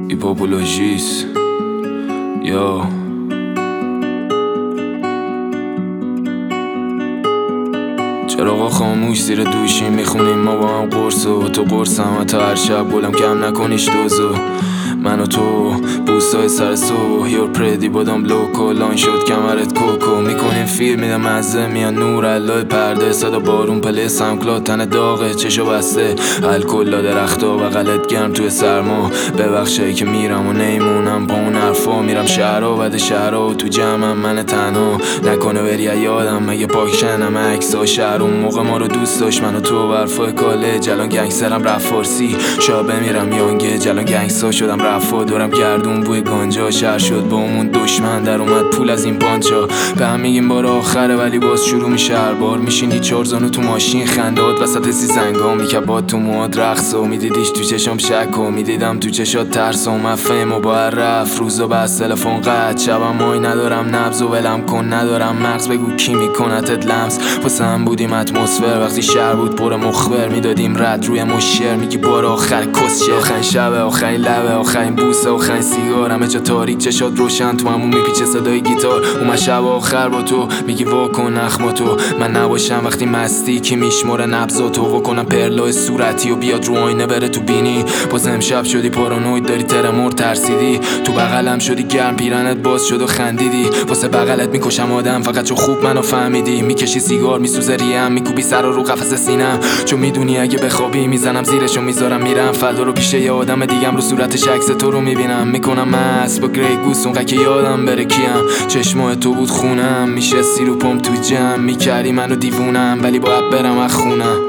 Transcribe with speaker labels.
Speaker 1: ایپوپولوژیس یا چراغا خاموش زیر دوشیم میخونیم ما با هم قرص و تو قرصم تا هر شب گلم کم نکنیش دوزو من و تو بوستای سر سو یور پردی بادام لوکو لان شد کمرت کوکو میکنیم فیلم میدم مزه میان نور علای پرده صدا بارون پله سمکلات تن داغه چشو بسته الکل درختا بغلت گرم توی سرما ببخشایی که میرم و نیمونم با اون حرفا میرم شهرها بعد شهرها و تو جمعم من تنها نکنه بری یادم مگه پاکشنم عکسا شهر اون موقع ما رو دوست داشت من و تو برفای کالج الان گنگسترم رفت فارسی شا بمیرم یانگه الان گنگستر شدم رفا دورم گردون بوی گانجا شهر شد با همون دشمن در اومد پول از این پانچا به هم میگیم بار آخره ولی باز شروع میشه هر بار میشینی چهار زانو تو ماشین خندهات وسط سیزنگا میکبات تو موهات رقص و میدیدیش تو چشام شک و میدیدم تو چشات ترس و مفهم و با رفت روزا بس تلفن قطع شبم مای ندارم نبض و ولم کن ندارم مغز بگو کی میکنتت لمس واسه هم بودیم اتمسفر وقتی شهر بود پر مخبر میدادیم رد روی مشر میگی بار آخر کسشه آخرین شب آخرین لبه آخرین بوسه آخرین سیگار همه جا تاریک چشات روشن تو همون میپیچه صدای گیتار اومد شب آخر با تو میگی واکن نخماتو من نباشم وقتی مستی که میشماره نبضاتو واکنم پرلای صورتی و بیاد رو آینه بره تو بینی باز امشب شدی پارانوید داری ترمور ترسیدی تو بغلم شدی گرم پیرنت باز شد و خندیدی واسه بغلت میکشم آدم فقط چون خوب منو فهمیدی میکشی سیگار میسوزه ریم میکوبی سر رو قفس سینم چون میدونی اگه بخوابی میزنم زیرشو میذارم میرم فردا رو پیش یه آدم دیگم رو صورتش عکس تو رو میبینم میکنم مست با گری گوس اون که یادم بره کیم چشمای تو بود خونم میشه سی رو پام تو جمع میکردی منو دیوونم ولی باید برم از خونم